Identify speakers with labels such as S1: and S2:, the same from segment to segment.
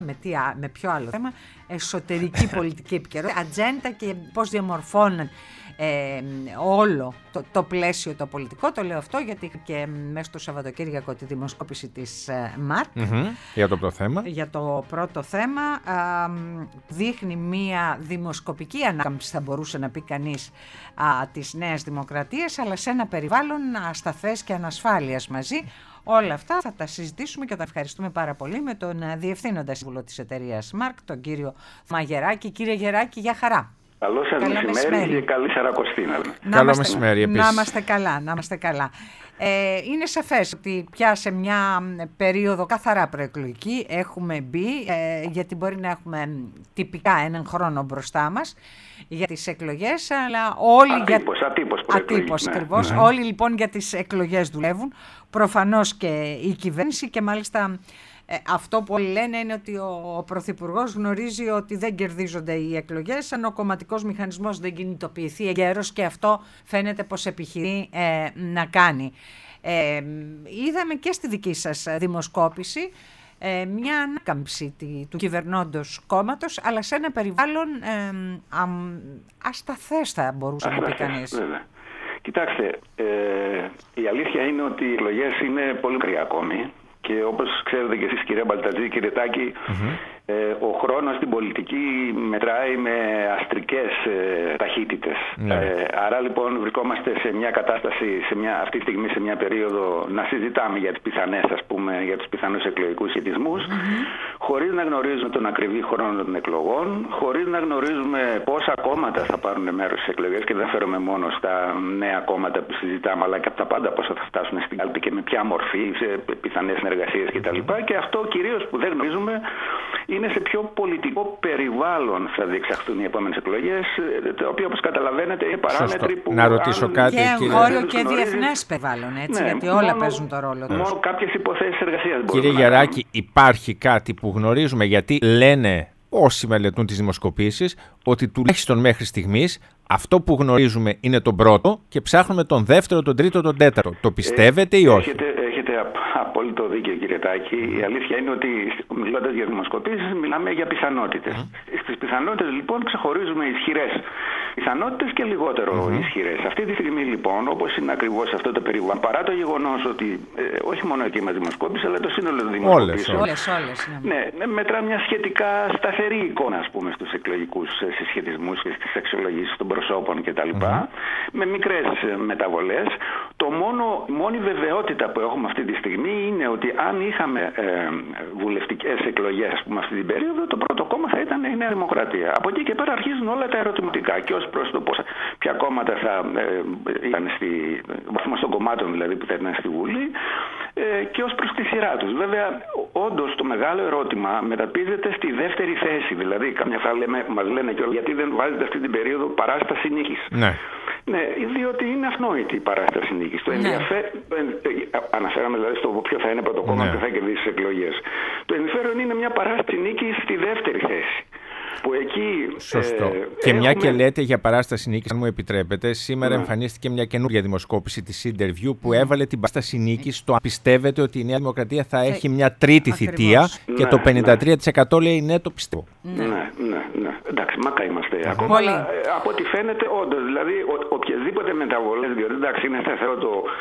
S1: με ποιο άλλο θέμα, εσωτερική πολιτική επικαιρότητα, ατζέντα και πώς διαμορφώνουν όλο το πλαίσιο το πολιτικό. Το λέω αυτό γιατί και μέσα στο Σαββατοκύριακο τη δημοσκόπηση της ΜΑΤ
S2: για το πρώτο θέμα.
S1: Για το πρώτο θέμα δείχνει μία δημοσκοπική ανάκαμψη, θα μπορούσε να πει κανείς, της Νέας Δημοκρατίας, αλλά σε ένα περιβάλλον ασταθές και ανασφάλειας μαζί. Όλα αυτά θα τα συζητήσουμε και θα ευχαριστούμε πάρα πολύ με τον Διευθύνοντα Σύμβουλο της εταιρείας ΜΑΡΚ, τον κύριο Θωμά Γεράκη. Κύριε Γεράκη, για χαρά.
S3: Καλό σας μεσημέρι και καλή Σαρακοστίνα.
S2: Καλό μεσημέρι επίσης.
S1: Να είμαστε καλά. Είναι σαφές ότι πια σε μια περίοδο καθαρά προεκλογική έχουμε μπει, γιατί μπορεί να έχουμε τυπικά έναν χρόνο μπροστά μας για τις εκλογές, αλλά όλοι ατύπως ακριβώς. Όλοι λοιπόν για τις εκλογές δουλεύουν, προφανώς και η κυβέρνηση, και μάλιστα αυτό που όλοι λένε είναι ότι ο Πρωθυπουργός γνωρίζει ότι δεν κερδίζονται οι εκλογές αν ο κομματικός μηχανισμός δεν κινητοποιηθεί εγκαίρως, και αυτό φαίνεται πως επιχειρεί να κάνει. Είδαμε και στη δική σας δημοσκόπηση μια ανάκαμψη του κυβερνώντος κόμματος, αλλά σε ένα περιβάλλον ασταθές, θα μπορούσε να πει κανείς.
S3: Βέβαια. Κοιτάξτε, η αλήθεια είναι ότι οι εκλογές είναι πολύ μακριά ακόμη. Και όπως ξέρετε και εσείς, κυρία Μπαλτατζή, κύριε Τάκη, ο χρόνος στην πολιτική μετράει με αστρικές ταχύτητες. Άρα λοιπόν βρισκόμαστε σε μια κατάσταση, αυτή τη στιγμή σε μια περίοδο να συζητάμε για τις πιθανές, για τους πιθανούς εκλογικούς σχετισμούς, χωρίς να γνωρίζουμε τον ακριβή χρόνο των εκλογών, χωρίς να γνωρίζουμε πόσα κόμματα θα πάρουν μέρος στις εκλογές, και δεν φέρομαι μόνο στα νέα κόμματα που συζητάμε, αλλά και από τα πάντα πόσα θα φτάσουν στην κάλπη και με ποια μορφή, σε πιθανές συνεργασίες κτλ. Και αυτό κυρίως που δεν γνωρίζουμε είναι σε ποιο πολιτικό περιβάλλον θα διεξαχθούν οι επόμενες εκλογές, το οποίο, όπως καταλαβαίνετε, είναι παράμετροι που...
S2: Να ρωτήσω κάτι,
S1: και εγχώριο και διεθνές περιβάλλον, έτσι, γιατί όλα παίζουν το ρόλο τους.
S3: Μόνο κάποιες υποθέσεις εργασίας.
S2: Κύριε Γεράκη, υπάρχει κάτι που γνωρίζουμε, γιατί λένε όσοι μελετούν τις δημοσκοπήσεις ότι τουλάχιστον μέχρι στιγμής αυτό που γνωρίζουμε είναι τον πρώτο και ψάχνουμε τον δεύτερο, τον τρίτο, τον τέταρτο. Το πιστεύετε ή όχι?
S3: Έχετε απόλυτο δίκιο, κύριε Τάκη. Η αλήθεια είναι ότι μιλώντας για δημοσκοπήσεις μιλάμε για πιθανότητες. Στις πιθανότητες λοιπόν ξεχωρίζουμε ισχυρές πιθανότητες και λιγότερο ισχυρές. Αυτή τη στιγμή λοιπόν, όπως είναι ακριβώς αυτό το περιβάλλον, παρά το γεγονός ότι όχι μόνο εκεί μας δημοσκόπησε, αλλά το σύνολο των δημοσκοπήσεων.
S1: Όλες.
S3: Ναι, μετρά μια σχετικά σταθερή εικόνα, ας πούμε, στους εκλογικούς συσχετισμούς και στις αξιολογήσεις των προσώπων κτλ. Με μικρές μεταβολές. Η μόνη βεβαιότητα που έχουμε αυτή τη στιγμή είναι ότι αν είχαμε βουλευτικές εκλογές, ας πούμε, αυτή την περίοδο, το πρώτο κόμμα θα ήταν η Νέα Δημοκρατία. Από εκεί και πέρα αρχίζουν όλα τα ερωτηματικά, και ως προς το ποια κόμματα θα ήταν ο βαθμός των κομμάτων δηλαδή που θα ήταν στη Βουλή, και ως προς τη σειρά τους. Βέβαια, όντως το μεγάλο ερώτημα μεταπίζεται στη δεύτερη θέση. Δηλαδή, καμιά φορά μας λένε και γιατί δεν βάζετε αυτή την περίοδο παράσταση νίκης. Ναι, διότι είναι αυνόητη η παράσταση νίκης. Αναφέραμε δηλαδή στο ποιο θα είναι πρώτο κόμμα και θα κερδίσει τις εκλογές. Το ενδιαφέρον είναι μια παράσταση νίκης στη δεύτερη θέση. Που εκεί,
S2: σωστό. Και μια και λέτε για παράσταση νίκης, αν μου επιτρέπετε, σήμερα εμφανίστηκε μια καινούργια δημοσκόπηση της Interview που έβαλε την παράσταση νίκης στο αν πιστεύετε ότι η Νέα Δημοκρατία θα έχει μια τρίτη θητεία, και το 53% λέει ναι, το πιστεύω.
S3: Ναι. Εντάξει, μακά είμαστε ακόμα. Αλλά, από ό,τι φαίνεται, όντως, δηλαδή οποιασδήποτε μεταβολές, διότι εντάξει, είναι σταθερό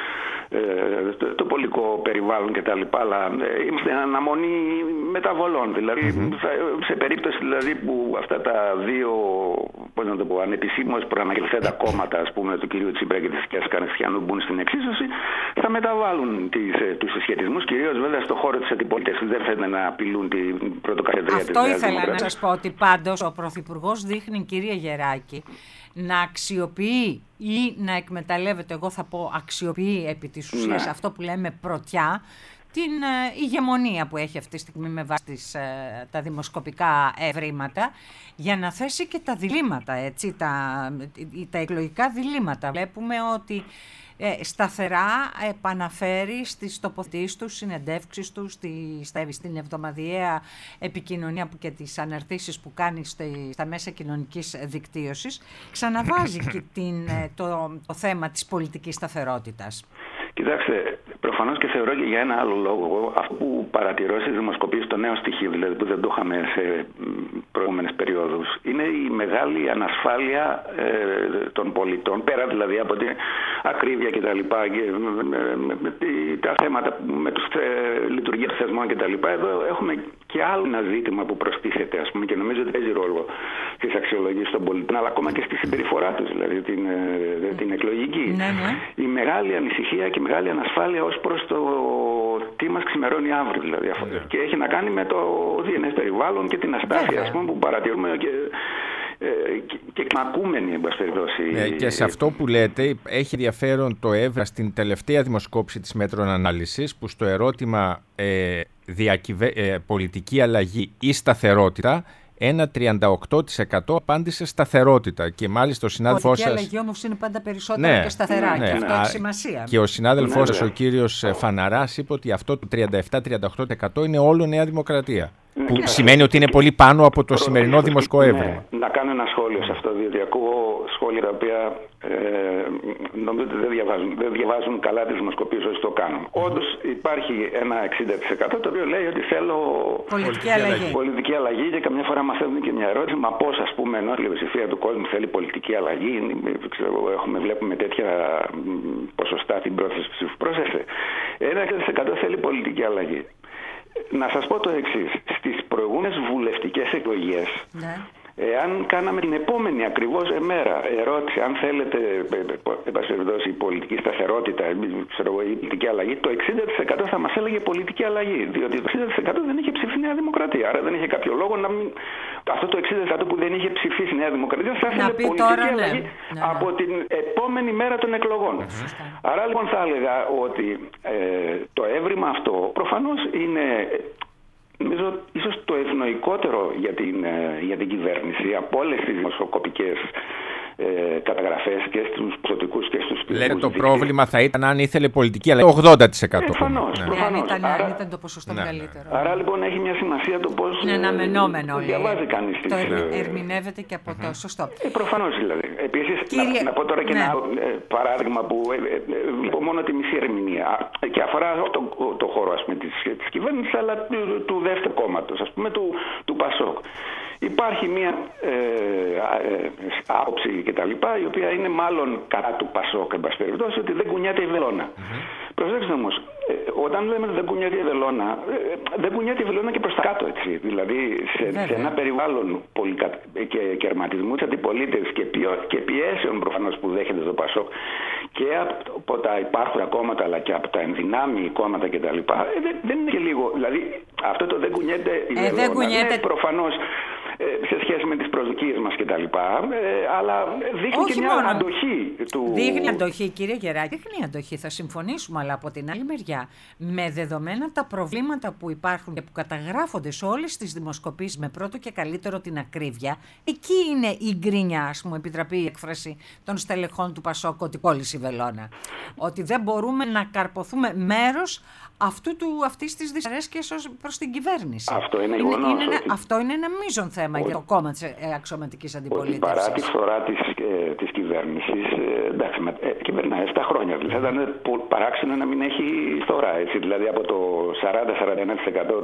S3: το πολιτικό περιβάλλον και τα λοιπά, αλλά είμαστε εν αναμονή μεταβολών. Δηλαδή, σε περίπτωση δηλαδή, που αυτά τα δύο, ανεπισήμως προαναγγελθέντα κόμματα, ας πούμε, του κυρίου Τσίπρα και της κυρίας Καριστιανού μπουν στην εξίσωση, θα μεταβάλουν τους συσχετισμούς, κυρίως βέβαια στο χώρο της αντιπολίτευσης. Δεν φαίνεται να απειλούν την πρωτοκαθεδρία της Νέας Δημοκρατίας.
S1: Αυτό ήθελα να σας πω, ότι πάντως ο Πρωθυπουργός δείχνει, κυρία Γεράκη, να αξιοποιεί ή να εκμεταλλεύεται, εγώ θα πω αξιοποιεί επί της ουσίας αυτό που λέμε πρωτιά, την ηγεμονία που έχει αυτή τη στιγμή με βάση τα δημοσκοπικά ευρήματα, για να θέσει και τα διλήμματα, έτσι, τα εκλογικά διλήμματα. Βλέπουμε ότι σταθερά επαναφέρει στις τοποθετήσεις του, συνεντεύξεις του, στην εβδομαδιαία επικοινωνία και τις αναρτήσεις που κάνει στα μέσα κοινωνικής δικτύωσης, ξαναβάζει και το θέμα της πολιτικής σταθερότητας.
S3: Κοιτάξτε, Προφανώς και θεωρώ και για ένα άλλο λόγο. Αυτό που παρατηρώ στις δημοσκοπήσεις, το νέο στοιχείο δηλαδή που δεν το είχαμε σε προηγούμενες περιόδους, είναι η μεγάλη ανασφάλεια των πολιτών, πέρα δηλαδή από την ακρίβεια κτλ. Και τα θέματα με τους λειτουργία των θεσμών κτλ. Εδώ έχουμε και άλλο ένα ζήτημα που προστίθεται, ας πούμε, και νομίζω ότι παίζει ρόλο στις αξιολογήσεις των πολιτών, αλλά ακόμα και στη συμπεριφορά τους, δηλαδή την εκλογική. Η μεγάλη ανησυχία και η μεγάλη ανασφάλεια ως προς το τι μας ξημερώνει αύριο, δηλαδή. Και έχει να κάνει με το διεθνές περιβάλλον και την αστάθεια, ας πούμε, που παρατηρούμε και ακούμενοι, εν πάση περιπτώσει.
S2: Και σε αυτό που λέτε, έχει ενδιαφέρον το ΕΒΡΑ στην τελευταία δημοσκόπηση της Μέτρων Ανάλυσης, που στο ερώτημα πολιτική αλλαγή ή σταθερότητα, ένα 38% απάντησε σταθερότητα. Και μάλιστα ο συνάδελφός σας.
S1: Πολιτική αλλαγή όμως είναι πάντα περισσότερα και σταθερά. Και αυτό έχει σημασία.
S2: Και ο συνάδελφός σας, ο κύριος Φαναράς, είπε ότι αυτό το 37-38% είναι όλο Νέα Δημοκρατία. Που σημαίνει ότι είναι πολύ πάνω από το σημερινό δημοσκοπήμα.
S3: Να κάνω ένα σχόλιο σε αυτό, διότι ακούω σχόλια τα οποία νομίζω ότι δεν διαβάζουν καλά τις δημοσκοπήσεις όσοι το κάνουν. Όντως υπάρχει ένα 60% το οποίο λέει ότι θέλω πολιτική αλλαγή και καμιά φορά μαθαίνουν και μια ερώτηση, μα πώς, ας πούμε, ενώ η πλειοψηφία του κόσμου θέλει πολιτική αλλαγή, βλέπουμε τέτοια ποσοστά στην πρόθεση ψήφου. Πρόσεχε, ένα 60% θέλει πολιτική αλλαγή. Να σας πω το εξής. Στις προηγούμενες βουλευτικές εκλογές, εάν κάναμε την επόμενη ακριβώς μέρα ερώτηση, αν θέλετε η πολιτική σταθερότητα, η πολιτική αλλαγή, το 60% θα μας έλεγε πολιτική αλλαγή. Διότι το 60% δεν είχε ψηφίσει Νέα Δημοκρατία. Άρα δεν είχε κάποιο λόγο να μην. Αυτό το 60% που δεν είχε ψηφίσει Νέα Δημοκρατία θα ήθελε πολιτική αλλαγή από την επόμενη μέρα των εκλογών. Άρα λοιπόν θα έλεγα ότι το έβριμα αυτό προφανώς είναι. Νομίζω ίσως το ευνοϊκότερο για την κυβέρνηση από όλες τις δημοσκοπικές καταγραφές και στους ποσοτικούς και στους τύπους.
S2: Λέτε το πρόβλημα θα ήταν αν ήθελε πολιτική αλλαγή 80%.
S3: Προφανώς.
S1: Αν ήταν το ποσοστό μεγαλύτερο.
S3: Άρα λοιπόν έχει μια σημασία το πώς διαβάζει κανείς.
S1: Το ερμηνεύεται και από το σωστό.
S3: Προφανώς δηλαδή. Επίσης να πω τώρα και ένα παράδειγμα που βλέπω μόνο τη μισή ερμηνεία και αφορά το χώρο, ας πούμε, της κυβέρνησης, αλλά του δεύτερου κόμματος, ας πούμε, του ΠΑΣΟΚ. Υπάρχει μια άποψη κτλ. Η οποία είναι μάλλον κατά του ΠΑΣΟΚ, εν πάση περιπτώσει, ότι δεν κουνιάται η βελόνα. Προσέξτε όμως, όταν λέμε ότι δεν κουνιάται η βελόνα, δεν κουνιάται η βελόνα και προς τα κάτω, έτσι. Δηλαδή σε ένα περιβάλλον κερματισμού της αντιπολίτευσης και πιέσεων προφανώς που δέχεται το ΠΑΣΟΚ και από τα υπάρχοντα κόμματα αλλά και από τα ενδυνάμει κόμματα κτλ. Δεν είναι και λίγο. Δηλαδή αυτό το δεν κουνιέται η βελόνα είναι προφανώς σε σχέση με τις προσδοκίες μας κτλ. Αλλά δείχνει και μια αντοχή του.
S1: Δείχνει αντοχή, κύριε Γεράκη, δείχνει αντοχή. Θα συμφωνήσουμε, αλλά από την άλλη μεριά, με δεδομένα τα προβλήματα που υπάρχουν και που καταγράφονται σε όλες τις δημοσκοπήσεις με πρώτο και καλύτερο την ακρίβεια, εκεί είναι η γκρίνια, ας πούμε, επιτραπεί η έκφραση των στελεχών του ΠΑΣΟΚ, ότι κόλλησε η βελόνα. Ότι δεν μπορούμε να καρποθούμε μέρος αυτής της δυσαρέσκειας προς την κυβέρνηση.
S3: Αυτό είναι γεγονός.
S1: Αυτό είναι ένα μείζον θέμα για το κόμμα της αξιωματικής αντιπολίτευσης.
S3: Παρά τη φθορά της κυβέρνησης, εντάξει, κυβερνάει 7 χρόνια. Δηλαδή θα ήταν παράξενο να μην έχει φθορά. Δηλαδή από το 40-41%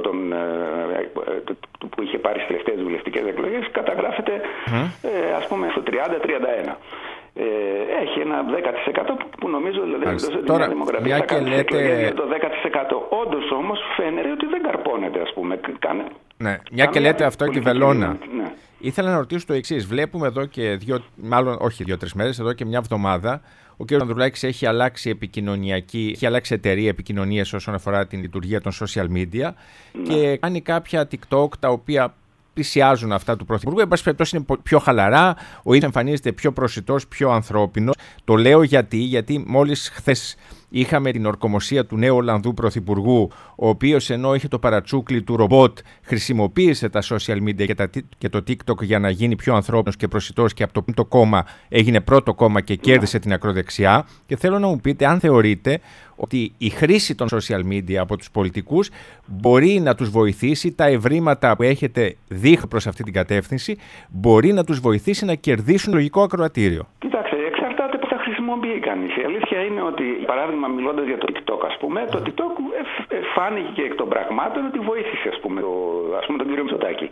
S3: που είχε πάρει στις τελευταίες βουλευτικές εκλογές καταγράφεται ας πούμε στο 30-31%. Έχει ένα 10% που νομίζω δηλαδή
S2: τώρα,
S3: Δημοκρατία θα κάνει λέτε... το 10%. Όντως όμως φαίνεται ότι δεν καρπώνεται, ας πούμε.
S2: Ναι, μια και λέτε αυτό και η βελόνα. Ναι. Ήθελα να ρωτήσω το εξής. Βλέπουμε εδώ και 2-3 μέρες, εδώ και μια εβδομάδα, ο κ. Ανδρουλάκης έχει αλλάξει εταιρεία επικοινωνίας όσον αφορά την λειτουργία των social media και κάνει κάποια TikTok τα οποία πλησιάζουν αυτά του Πρωθυπουργού. Εν πάση περιπτώσει είναι πιο χαλαρά, ο ίδιος εμφανίζεται πιο προσιτός, πιο ανθρώπινος. Το λέω γιατί μόλις χθες είχαμε την ορκομοσία του νέου Ολλανδού Πρωθυπουργού, ο οποίος ενώ είχε το παρατσούκλι του ρομπότ, χρησιμοποίησε τα social media και το TikTok για να γίνει πιο ανθρώπινος και προσιτός και από το πέμπτο κόμμα έγινε πρώτο κόμμα και κέρδισε την ακροδεξιά. Και θέλω να μου πείτε αν θεωρείτε ότι η χρήση των social media από τους πολιτικούς μπορεί να τους βοηθήσει, τα ευρήματα που έχετε δείχνει προς αυτή την κατεύθυνση, μπορεί να τους βοηθήσει να κερδίσουν λογικό ακροατήριο.
S3: Κοιτάξτε, εξαρτάται πώς θα χρησιμοποιήσει χρησιμοποιεί κανείς. Η αλήθεια είναι ότι, παράδειγμα, μιλώντας για το TikTok, ας πούμε, το TikTok φάνηκε και εκ των πραγμάτων ότι βοήθησε, τον κύριο Μητσοτάκη.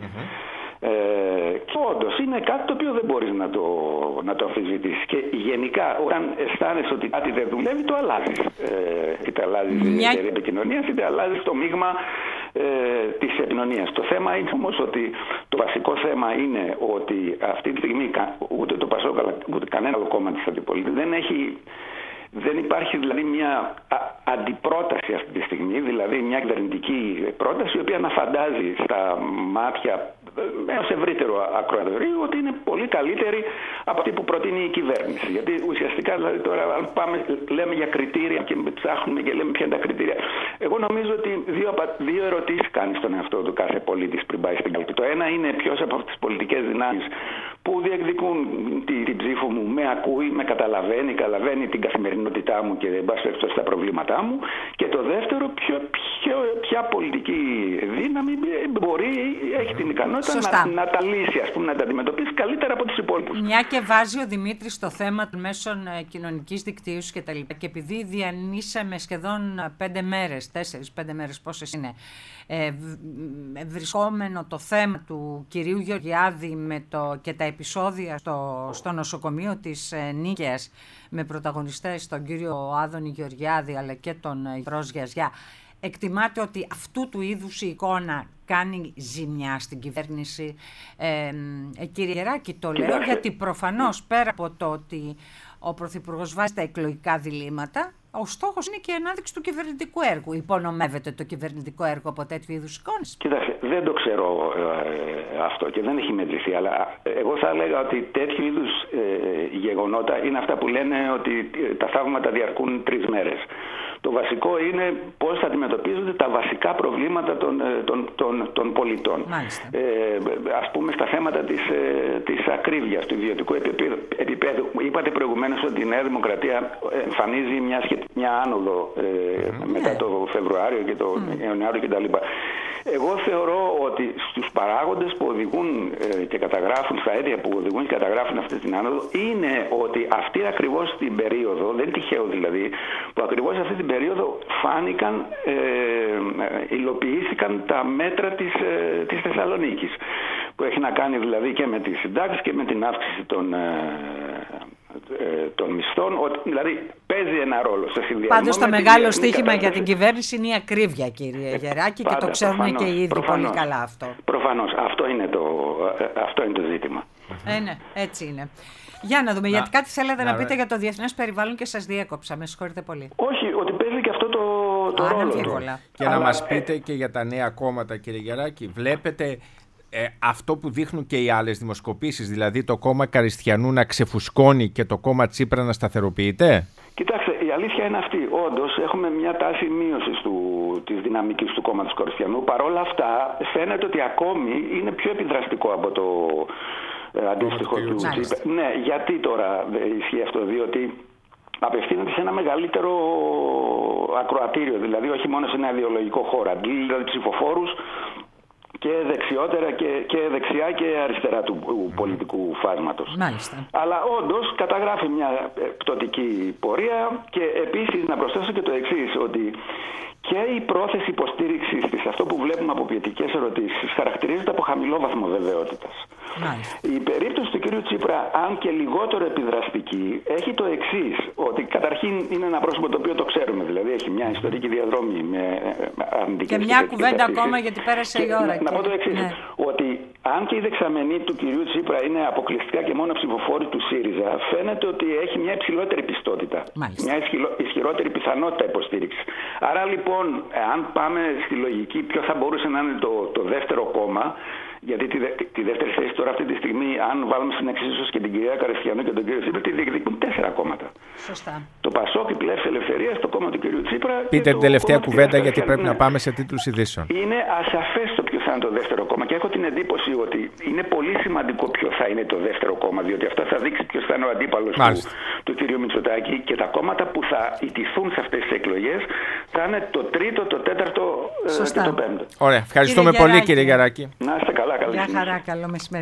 S3: Και όντως είναι κάτι το οποίο δεν μπορείς να το αμφισβητήσεις. Και γενικά, όταν αισθάνεσαι ότι κάτι δεν δουλεύει, το αλλάζεις. Είτε αλλάζεις η εταιρεία επικοινωνίας, είτε αλλάζεις το μείγμα της επικοινωνίας. Το θέμα είναι όμως ότι το βασικό θέμα είναι ότι αυτή τη στιγμή ούτε το ΠΑΣΟΚ ούτε κανένα άλλο κόμμα της αντιπολίτευσης δεν υπάρχει δηλαδή μια αντιπρόταση αυτή τη στιγμή, δηλαδή μια κυβερνητική πρόταση η οποία να φαντάζει στα μάτια ενός ευρύτερου ακροατορίου ότι είναι πολύ καλύτερη από αυτή που προτείνει η κυβέρνηση. Γιατί ουσιαστικά δηλαδή, τώρα αν λέμε για κριτήρια και ψάχνουμε και λέμε ποια είναι τα κριτήρια, εγώ νομίζω ότι δύο ερωτήσεις κάνει στον εαυτό του κάθε πολίτης πριν πάει στην κάλπη. Το ένα είναι ποιος από αυτές τις πολιτικές δυνάμεις που διεκδικούν την ψήφο μου με ακούει, με καταλαβαίνει την καθημερινότητά μου και δεν πας στα προβλήματά μου. Και το δεύτερο, ποια πολιτική δύναμη έχει την ικανότητα να τα λύσει, να τα αντιμετωπίσει καλύτερα από τους υπόλοιπους.
S1: Μια και βάζει ο Δημήτρης το θέμα των μέσων κοινωνικής δικτύωσης και επειδή διανύσαμε σχεδόν 5 μέρες, 4-5 μέρες πόσες είναι, βρισκόμενο το θέμα του κυρίου Γεωργιάδη και τα επεισόδια στο νοσοκομείο της Νίκαιας με πρωταγωνιστές τον κύριο Άδωνη Γεωργιάδη αλλά και τον Γιώργο Γιαζιά, εκτιμάται ότι αυτού του είδους η εικόνα κάνει ζημιά στην κυβέρνηση. Κύριε Γεράκη, το λέω γιατί προφανώς πέρα από το ότι ο Πρωθυπουργός βάζει τα εκλογικά διλήμματα, ο στόχος είναι και η ανάδειξη του κυβερνητικού έργου. Υπονομεύεται το κυβερνητικό έργο από τέτοιου είδους εικόνες?
S3: Κοιτάξτε, δεν το ξέρω αυτό και δεν έχει μετρηθεί, αλλά εγώ θα έλεγα ότι τέτοιου είδους γεγονότα είναι αυτά που λένε ότι τα θαύματα διαρκούν 3 μέρες. Το βασικό είναι πώς θα αντιμετωπίζονται τα βασικά προβλήματα των πολιτών. Ας πούμε στα θέματα της ακρίβειας, του ιδιωτικού επίπεδου. Είπατε προηγουμένως ότι η Νέα Δημοκρατία εμφανίζει μια άνοδο μετά το Φεβρουάριο και το Ιανουάριο κτλ. Εγώ θεωρώ ότι στους παράγοντες που οδηγούν και καταγράφουν, στα αίτια που οδηγούν και καταγράφουν αυτή την άνοδο, είναι ότι αυτή ακριβώς την περίοδο, δεν είναι τυχαίο δηλαδή, που ακριβώς αυτή την περίοδο υλοποιήθηκαν τα μέτρα της Θεσσαλονίκης, που έχει να κάνει δηλαδή και με τις συντάξεις και με την αύξηση των μισθών, δηλαδή παίζει ένα ρόλο σε συνδυασμό.
S1: Πάντως το μεγάλο στοίχημα για την κυβέρνηση είναι η ακρίβεια, κύριε Γεράκη, και το ξέρουν και οι ίδιοι πολύ καλά αυτό. Προφανώς,
S3: αυτό είναι το ζήτημα.
S1: Ναι, έτσι είναι. Για να δούμε, γιατί κάτι θέλετε να πείτε για το διεθνές περιβάλλον και σας διέκοψα, με συγχωρείτε πολύ.
S3: Όχι, ότι παίζει και αυτό το ρόλο του.
S2: Και να μας πείτε και για τα νέα κόμματα, κύριε Γεράκη, βλέπετε αυτό που δείχνουν και οι άλλες δημοσκοπήσεις, δηλαδή το κόμμα Καριστιανού να ξεφουσκώνει και το κόμμα Τσίπρα να σταθεροποιείται?
S3: Κοιτάξτε, η αλήθεια είναι αυτή. Όντως έχουμε μια τάση μείωσης της δυναμικής του κόμματος Καριστιανού. Παρ' όλα αυτά φαίνεται ότι ακόμη είναι πιο επιδραστικό από το αντίστοιχο του Τσίπρα. Ναι, γιατί τώρα ισχύει αυτό? Διότι απευθύνεται σε ένα μεγαλύτερο ακροατήριο, δηλαδή όχι μόνο σε ένα ιδεολογικό χώρο, δηλαδή ψηφοφόρους και δεξιότερα και δεξιά και αριστερά του πολιτικού φάσματος.
S1: Μάλιστα.
S3: Αλλά όντως καταγράφει μια πτωτική πορεία και επίσης να προσθέσω και το εξής, ότι και η πρόθεση υποστήριξης της, αυτό που βλέπουμε από ποιητικές ερωτήσεις, χαρακτηρίζεται από χαμηλό βαθμό βεβαιότητας. Η περίπτωση του κ. Τσίπρα, αν και λιγότερο επιδραστική, έχει το εξής, ότι καταρχήν είναι ένα πρόσωπο το οποίο το ξέρουμε, δηλαδή έχει μια ιστορική διαδρομή με αρνητικές
S1: και μια κουβέντα ακόμα, γιατί πέρασε η ώρα.
S3: Να πω το εξής, ότι αν και η δεξαμενή του κ. Τσίπρα είναι αποκλειστικά και μόνο ψηφοφόροι του ΣΥΡΙΖΑ, φαίνεται ότι έχει μια υψηλότερη πιστότητα, μια ισχυρότερη πιθανότητα υποστήριξης. Άρα λοιπόν, αν πάμε στη λογική ποιο θα μπορούσε να είναι το δεύτερο κόμμα, γιατί τη δεύτερη θέση τώρα αυτή τη στιγμή, αν βάλουμε στην εξίσωση και την κυρία Καριστιανού και τον κύριο Τσίπρα, τη διεκδικούν 4 κόμματα.
S1: Σωστά.
S3: Το ΠΑΣΟΚ, η Πλεύση Ελευθερίας, το κόμμα του κυρίου Τσίπρα.
S2: Πείτε την τελευταία κουβέντα, γιατί πρέπει να πάμε σε τίτλους ειδήσεων.
S3: Είναι ασαφές το ποιο θα είναι το δεύτερο κόμμα και έχω την εντύπωση ότι είναι πολύ σημαντικό ποιο θα είναι το δεύτερο κόμμα, διότι αυτό θα δείξει ποιο θα είναι ο αντίπαλος του κυρίου Μητσοτάκη, και τα κόμματα που θα ιτηθούν σε αυτές τις εκλογές θα είναι το τρίτο, το τέταρτο και το πέμπτο.
S2: Ωραία. Ευχαριστούμε πολύ, κύριε Γεράκη.
S3: Να είστε καλά.
S1: Γεια χαρά, καλό μεσημέρι.